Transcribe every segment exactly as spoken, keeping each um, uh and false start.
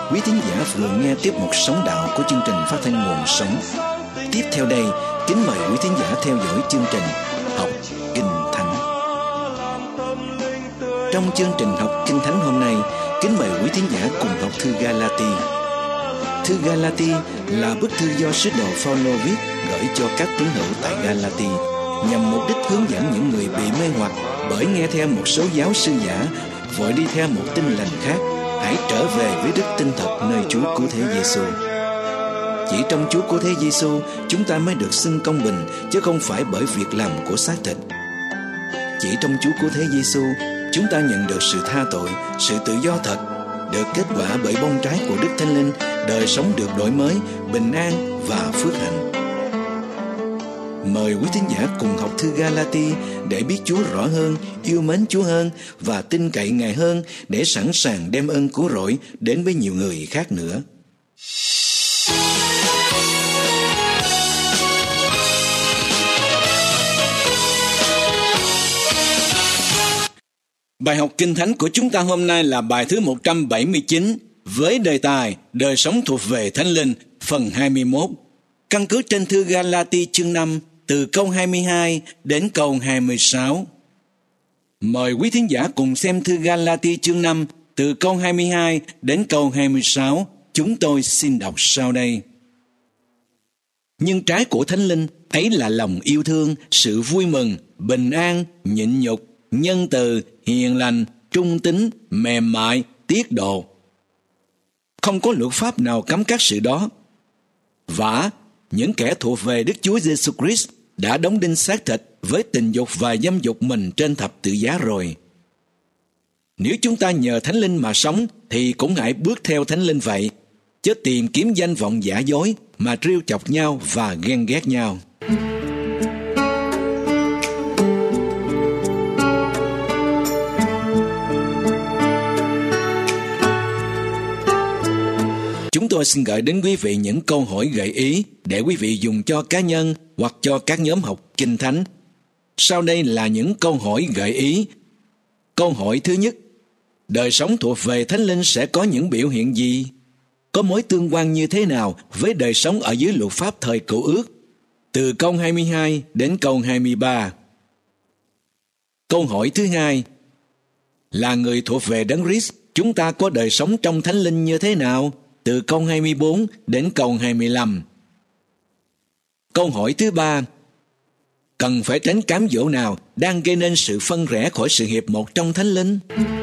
Quý thính giả vừa nghe tiếp mục Sống Đạo của chương trình phát thanh Nguồn Sống. Tiếp theo đây, kính mời quý thính giả theo dõi chương trình Học Kinh Thánh. Trong chương trình Học Kinh Thánh hôm nay, kính mời quý thính giả cùng học thư Ga-la-ti. Thư Ga-la-ti là bức thư do sứ đồ Phao-lô viết gửi cho các tín hữu tại Ga-la-ti, nhằm mục đích hướng dẫn những người bị mê hoặc bởi nghe theo một số giáo sư giả, vội đi theo một tin lành khác, hãy trở về với đức tin thật nơi Chúa Cứu Thế Giêsu. Chỉ trong Chúa Cứu Thế Giêsu, chúng ta mới được xưng công bình, chứ không phải bởi việc làm của xác thịt. Chỉ trong Chúa Cứu Thế Giêsu, chúng ta nhận được sự tha tội, sự tự do thật, được kết quả bởi bông trái của Đức Thánh Linh, đời sống được đổi mới, bình an và phước hạnh. Mời quý thính giả cùng học thư Ga-la-ti để biết Chúa rõ hơn, yêu mến Chúa hơn và tin cậy Ngài hơn, để sẵn sàng đem ơn cứu rỗi đến với nhiều người khác nữa. Bài học Kinh Thánh của chúng ta hôm nay là bài thứ một trăm bảy mươi chín với đề tài Đời sống thuộc về Thánh Linh, phần hai mươi mốt, căn cứ trên thư Ga-la-ti chương năm từ câu hai mươi hai đến câu hai mươi sáu. Mời quý thính giả cùng xem thư Ga-la-ti chương năm từ câu hai mươi hai đến câu hai mươi sáu. Chúng tôi xin đọc sau đây. Nhưng trái của Thánh Linh ấy là lòng yêu thương, sự vui mừng, bình an, nhịn nhục, nhân từ, hiền lành, trung tín, mềm mại, tiết độ. Không có luật pháp nào cấm các sự đó. Vả, những kẻ thuộc về Đức Chúa Giêsu Christ đã đóng đinh xác thịt với tình dục và dâm dục mình trên thập tự giá rồi. Nếu chúng ta nhờ Thánh Linh mà sống, thì cũng hãy bước theo Thánh Linh vậy, chứ tìm kiếm danh vọng giả dối mà trêu chọc nhau và ghen ghét nhau. Chúng tôi xin gửi đến quý vị những câu hỏi gợi ý để quý vị dùng cho cá nhân hoặc cho các nhóm học Kinh Thánh. Sau đây là những câu hỏi gợi ý. Câu hỏi thứ nhất: đời sống thuộc về Thánh Linh sẽ có những biểu hiện gì? Có mối tương quan như thế nào với đời sống ở dưới luật pháp thời Cựu Ước? Từ câu hai mươi hai đến câu hai mươi ba. Câu hỏi thứ hai: là người thuộc về Đấng Christ, chúng ta có đời sống trong Thánh Linh như thế nào? Từ câu hai mươi bốn đến câu hai mươi lăm. Câu hỏi thứ ba: cần phải tránh cám dỗ nào đang gây nên sự phân rẽ khỏi sự hiệp một trong Thánh Linh?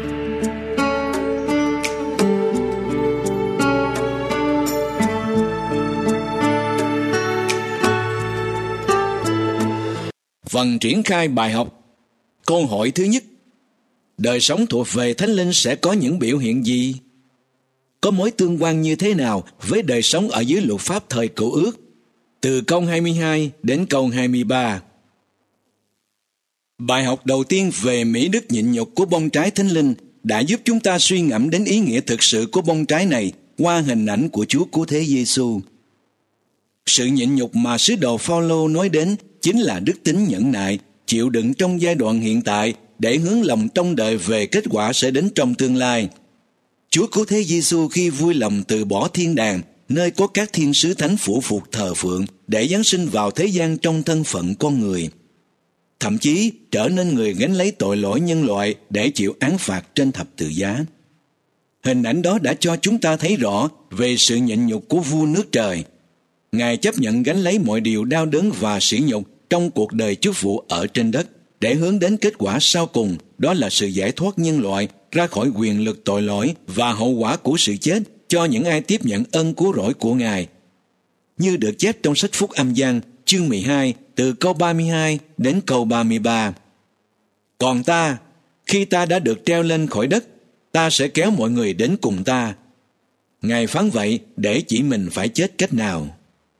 Phần triển khai bài học. Câu hỏi thứ nhất: đời sống thuộc về Thánh Linh sẽ có những biểu hiện gì? Có mối tương quan như thế nào với đời sống ở dưới luật pháp thời Cựu Ước? Từ câu hai mươi hai đến câu hai mươi ba. Bài học đầu tiên về mỹ đức nhịn nhục của bông trái Thánh Linh đã giúp chúng ta suy ngẫm đến ý nghĩa thực sự của bông trái này qua hình ảnh của Chúa Cứu Thế Giêsu. Sự nhịn nhục mà sứ đồ Phao-lô nói đến chính là đức tính nhẫn nại, chịu đựng trong giai đoạn hiện tại để hướng lòng trông đợi về kết quả sẽ đến trong tương lai. Chúa Cứu Thế Giêsu khi vui lòng từ bỏ thiên đàng, nơi có các thiên sứ thánh phủ phục thờ phượng, để giáng sinh vào thế gian trong thân phận con người. Thậm chí trở nên người gánh lấy tội lỗi nhân loại để chịu án phạt trên thập tự giá. Hình ảnh đó đã cho chúng ta thấy rõ về sự nhịn nhục của vua nước trời. Ngài chấp nhận gánh lấy mọi điều đau đớn và sỉ nhục trong cuộc đời chức vụ ở trên đất, để hướng đến kết quả sau cùng, đó là sự giải thoát nhân loại ra khỏi quyền lực tội lỗi và hậu quả của sự chết cho những ai tiếp nhận ân cứu rỗi của Ngài. Như được chép trong sách Phúc Âm Giăng chương mười hai từ câu ba mươi hai đến câu ba mươi ba. Còn ta, khi ta đã được treo lên khỏi đất, ta sẽ kéo mọi người đến cùng ta. Ngài phán vậy để chỉ mình phải chết cách nào.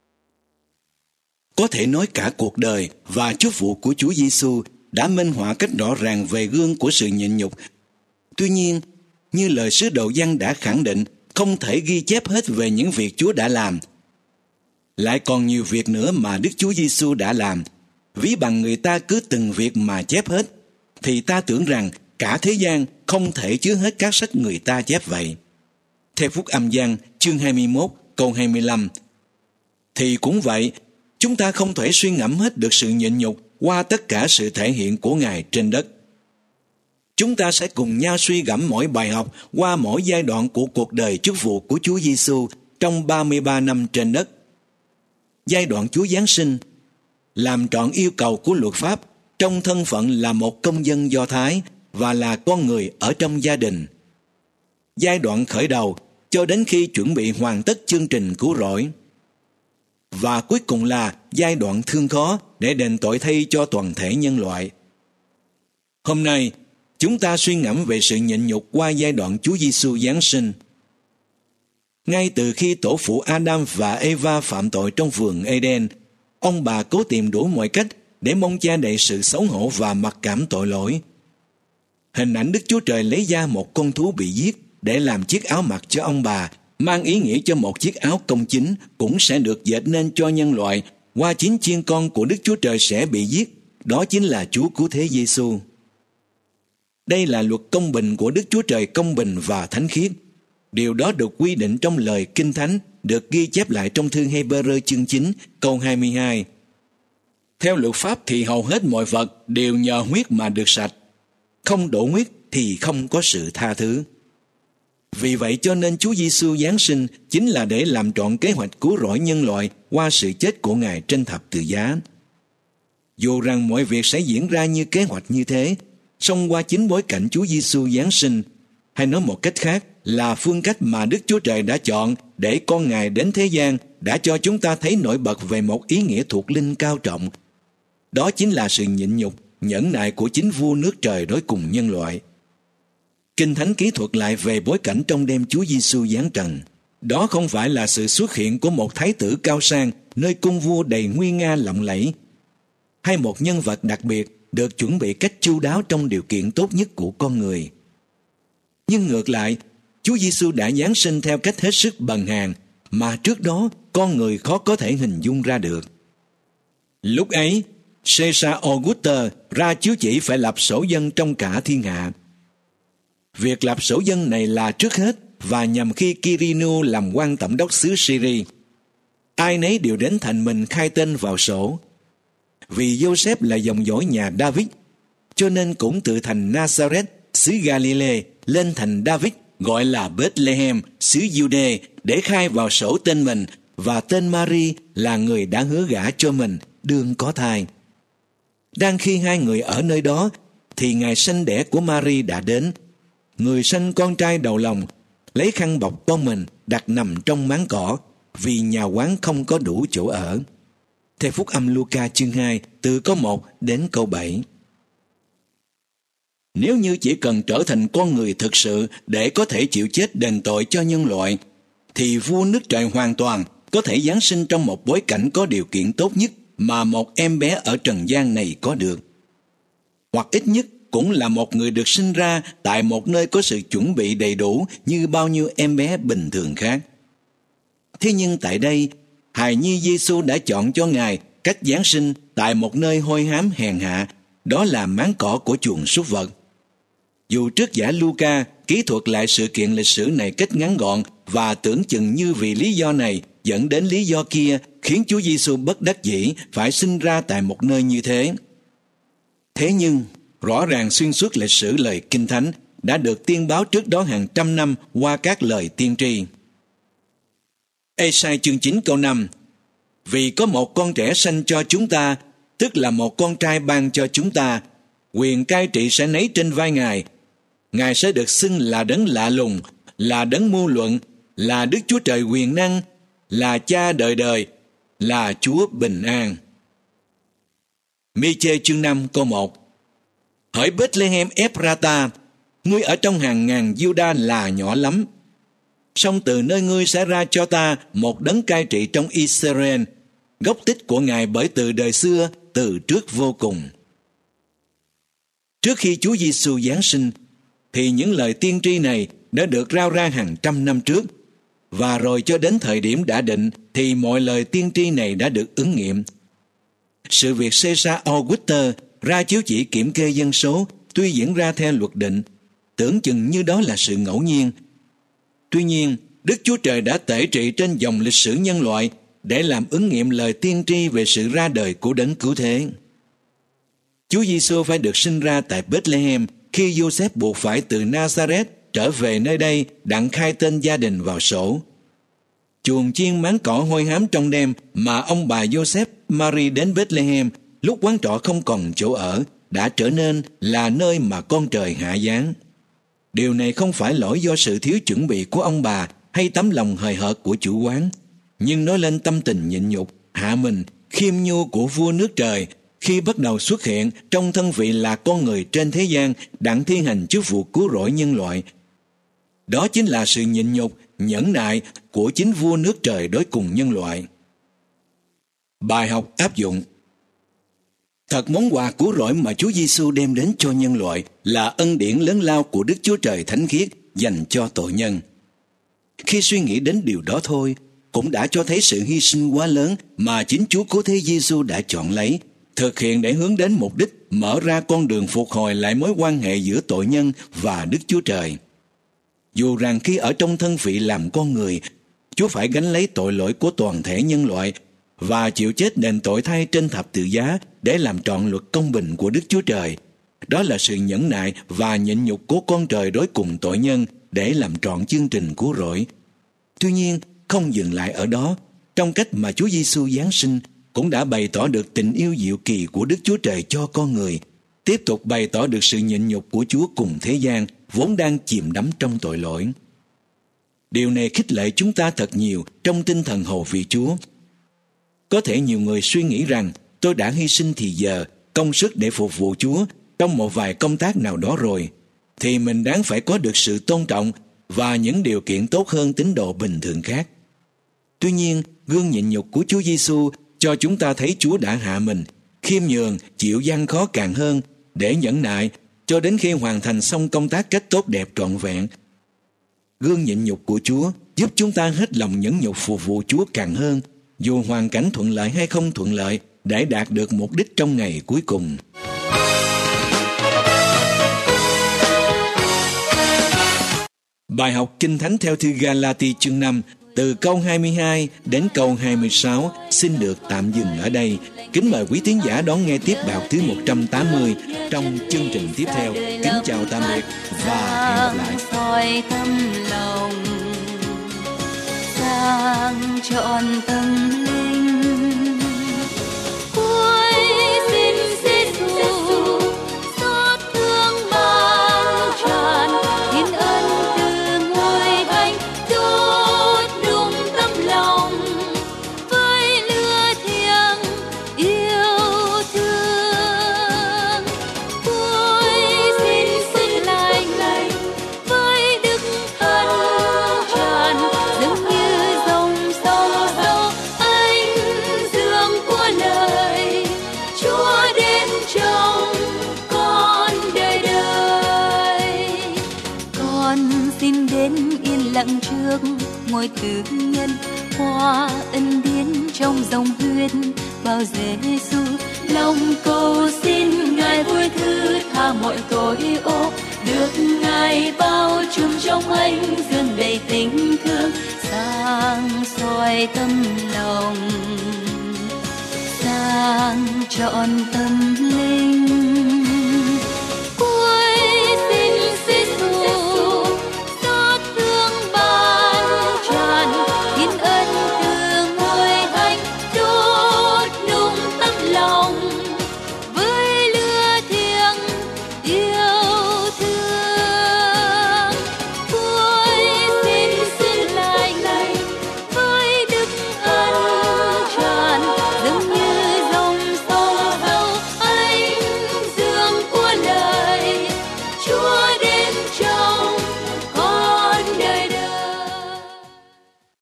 Có thể nói cả cuộc đời và chức vụ của Chúa Giêsu đã minh họa cách rõ ràng về gương của sự nhịn nhục. Tuy nhiên, như lời sứ đồ Giăng đã khẳng định, không thể ghi chép hết về những việc Chúa đã làm. Lại còn nhiều việc nữa mà Đức Chúa Giêsu đã làm. Ví bằng người ta cứ từng việc mà chép hết, thì ta tưởng rằng cả thế gian không thể chứa hết các sách người ta chép vậy. theo Phúc Âm Giăng chương hai mươi mốt câu hai mươi lăm. Thì cũng vậy, chúng ta không thể suy ngẫm hết được sự nhịn nhục qua tất cả sự thể hiện của Ngài trên đất. Chúng ta sẽ cùng nhau suy gẫm mỗi bài học qua mỗi giai đoạn của cuộc đời chức vụ của Chúa Giêsu trong ba mươi ba năm trên đất. Giai đoạn Chúa Giáng sinh, làm trọn yêu cầu của luật pháp trong thân phận là một công dân Do Thái và là con người ở trong gia đình. Giai đoạn khởi đầu cho đến khi chuẩn bị hoàn tất chương trình cứu rỗi. Và cuối cùng là giai đoạn thương khó để đền tội thay cho toàn thể nhân loại. Hôm nay, chúng ta suy ngẫm về sự nhịn nhục qua giai đoạn Chúa Giêsu Giáng sinh. Ngay từ khi tổ phụ Adam và Eva phạm tội trong vườn Eden, ông bà cố tìm đủ mọi cách để mong che đậy sự xấu hổ và mặc cảm tội lỗi. Hình ảnh Đức Chúa Trời lấy ra một con thú bị giết để làm chiếc áo mặc cho ông bà, mang ý nghĩa cho một chiếc áo công chính cũng sẽ được dệt nên cho nhân loại qua chính chiên con của Đức Chúa Trời sẽ bị giết, đó chính là Chúa Cứu Thế Giêsu. Đây là luật công bình của Đức Chúa Trời công bình và thánh khiết. Điều đó được quy định trong lời Kinh Thánh, được ghi chép lại trong thư Hê-bơ-rơ chương chín câu hai mươi hai. Theo luật pháp thì hầu hết mọi vật đều nhờ huyết mà được sạch. Không đổ huyết thì không có sự tha thứ. Vì vậy cho nên Chúa Giêsu Giáng sinh chính là để làm trọn kế hoạch cứu rỗi nhân loại qua sự chết của Ngài trên thập tự giá. Dù rằng mọi việc sẽ diễn ra như kế hoạch như thế, song qua chính bối cảnh Chúa Giêsu Giáng sinh, hay nói một cách khác là phương cách mà Đức Chúa Trời đã chọn để con Ngài đến thế gian, đã cho chúng ta thấy nổi bật về một ý nghĩa thuộc linh cao trọng. Đó chính là sự nhịn nhục, nhẫn nại của chính vua nước trời đối cùng nhân loại. Kinh Thánh kỹ thuật lại về bối cảnh trong đêm Chúa Giêsu giáng trần. Đó không phải là sự xuất hiện của một thái tử cao sang nơi cung vua đầy nguy nga lộng lẫy, hay một nhân vật đặc biệt được chuẩn bị cách chu đáo trong điều kiện tốt nhất của con người. Nhưng ngược lại, Chúa Giêsu đã giáng sinh theo cách hết sức bần hàn mà trước đó con người khó có thể hình dung ra được. Lúc ấy, Caesar Augustus ra chiếu chỉ phải lập sổ dân trong cả thiên hạ. Việc lập sổ dân này là trước hết và nhằm khi Quirinius làm quan tổng đốc xứ Syria. Ai nấy đều đến thành mình khai tên vào sổ. Vì Joseph là dòng dõi nhà David, cho nên cũng từ thành Nazareth, xứ Galilee, lên thành David, gọi là Bethlehem, xứ Jude, để khai vào sổ tên mình và tên Mary là người đã hứa gả cho mình, đương có thai. Đang khi hai người ở nơi đó, thì ngày sanh đẻ của Mary đã đến. Người sanh con trai đầu lòng, lấy khăn bọc con mình, đặt nằm trong máng cỏ, vì nhà quán không có đủ chỗ ở. Theo Phúc Âm Luca chương hai, từ câu một đến câu bảy. Nếu như chỉ cần trở thành con người thực sự để có thể chịu chết đền tội cho nhân loại, thì vua nước trời hoàn toàn có thể giáng sinh trong một bối cảnh có điều kiện tốt nhất mà một em bé ở trần gian này có được. Hoặc ít nhất cũng là một người được sinh ra tại một nơi có sự chuẩn bị đầy đủ như bao nhiêu em bé bình thường khác. Thế nhưng tại đây, hài nhi Giêsu đã chọn cho Ngài cách giáng sinh tại một nơi hôi hám hèn hạ, đó là máng cỏ của chuồng súc vật. Dù trước giả Luca kỹ thuật lại sự kiện lịch sử này cách ngắn gọn và tưởng chừng như vì lý do này dẫn đến lý do kia khiến Chúa Giêsu bất đắc dĩ phải sinh ra tại một nơi như thế. Thế nhưng, rõ ràng xuyên suốt lịch sử lời Kinh Thánh đã được tiên báo trước đó hàng trăm năm qua các lời tiên tri. Ê-sai chương chín câu năm: Vì có một con trẻ sanh cho chúng ta, tức là một con trai ban cho chúng ta, quyền cai trị sẽ nấy trên vai Ngài. Ngài sẽ được xưng là đấng lạ lùng, là đấng mưu luận, là Đức Chúa Trời quyền năng, là Cha đời đời, là Chúa bình an. Mi-chê chương năm câu một: Hỡi Bethlehem Ephrata, ngươi ở trong hàng ngàn Giu-đa là nhỏ lắm, song từ nơi ngươi sẽ ra cho ta một đấng cai trị trong Israel, gốc tích của Ngài bởi từ đời xưa, từ trước vô cùng. Trước khi Chúa Giêsu giáng sinh, thì những lời tiên tri này đã được rao ra hàng trăm năm trước, và rồi cho đến thời điểm đã định thì mọi lời tiên tri này đã được ứng nghiệm. Sự việc Caesar Augustus ra chiếu chỉ kiểm kê dân số tuy diễn ra theo luật định, tưởng chừng như đó là sự ngẫu nhiên. Tuy nhiên, Đức Chúa Trời đã tể trị trên dòng lịch sử nhân loại để làm ứng nghiệm lời tiên tri về sự ra đời của đấng cứu thế. Chúa Giêsu phải được sinh ra tại Bethlehem khi Giô-xép buộc phải từ Nazareth trở về nơi đây đặng khai tên gia đình vào sổ. Chuồng chiên máng cỏ hôi hám trong đêm mà ông bà Giô-xép Mary đến Bethlehem lúc quán trọ không còn chỗ ở đã trở nên là nơi mà con trời hạ giáng. Điều này không phải lỗi do sự thiếu chuẩn bị của ông bà hay tấm lòng hời hợt của chủ quán, nhưng nói lên tâm tình nhịn nhục, hạ mình, khiêm nhu của vua nước trời khi bắt đầu xuất hiện trong thân vị là con người trên thế gian đặng thi hành chức vụ cứu rỗi nhân loại. Đó chính là sự nhịn nhục, nhẫn nại của chính vua nước trời đối cùng nhân loại. Bài học áp dụng. Thật món quà cứu rỗi mà Chúa Giêsu đem đến cho nhân loại là ân điển lớn lao của Đức Chúa Trời thánh khiết dành cho tội nhân. Khi suy nghĩ đến điều đó thôi, cũng đã cho thấy sự hy sinh quá lớn mà chính Chúa Cứu Thế Giêsu đã chọn lấy, thực hiện để hướng đến mục đích mở ra con đường phục hồi lại mối quan hệ giữa tội nhân và Đức Chúa Trời. Dù rằng khi ở trong thân vị làm con người, Chúa phải gánh lấy tội lỗi của toàn thể nhân loại và chịu chết đền tội thay trên thập tự giá để làm trọn luật công bình của Đức Chúa Trời. Đó là sự nhẫn nại và nhịn nhục của con trời đối cùng tội nhân để làm trọn chương trình cứu rỗi. Tuy nhiên, không dừng lại ở đó, trong cách mà Chúa Giêsu giáng sinh cũng đã bày tỏ được tình yêu diệu kỳ của Đức Chúa Trời cho con người, tiếp tục bày tỏ được sự nhịn nhục của Chúa cùng thế gian vốn đang chìm đắm trong tội lỗi. Điều này khích lệ chúng ta thật nhiều trong tinh thần hầu vị Chúa. Có thể nhiều người suy nghĩ rằng tôi đã hy sinh thì giờ, công sức để phục vụ Chúa trong một vài công tác nào đó rồi, thì mình đáng phải có được sự tôn trọng và những điều kiện tốt hơn tín đồ bình thường khác. Tuy nhiên, gương nhịn nhục của Chúa Giêsu cho chúng ta thấy Chúa đã hạ mình, khiêm nhường, chịu gian khó càng hơn để nhẫn nại cho đến khi hoàn thành xong công tác cách tốt đẹp trọn vẹn. Gương nhịn nhục của Chúa giúp chúng ta hết lòng nhẫn nhục phục vụ Chúa càng hơn, dù hoàn cảnh thuận lợi hay không thuận lợi, để đạt được mục đích trong ngày cuối cùng. Bài học Kinh Thánh theo thư Ga-la-ti chương năm, từ câu hai mươi hai đến câu hai mươi sáu xin được tạm dừng ở đây. Kính mời quý thính giả đón nghe tiếp bài học thứ một trăm tám mươi trong chương trình tiếp theo. Kính chào tạm biệt và hẹn gặp lại. Soi tâm lòng, sang trọn tâm linh, cuối xin Giêsu xót thương ban tràn, thiên ân từ ngôi thánh đốt đúng tấm lòng với lửa thiêng yêu thương. Cuối xin sức lành với đức thân tràn, dường như dòng sông sâu ánh dương của lời Chúa đến trong con đời đời. Con xin đến yên lặng trước ngôi tự nhân, hoa ân điển trong dòng huyết bao Giêsu. Lòng cầu xin Ngài vui thứ tha mọi tội ô, được Ngài bao trùm trong ánh dương đầy tình thương, sáng soi tâm lòng, sáng trọn tâm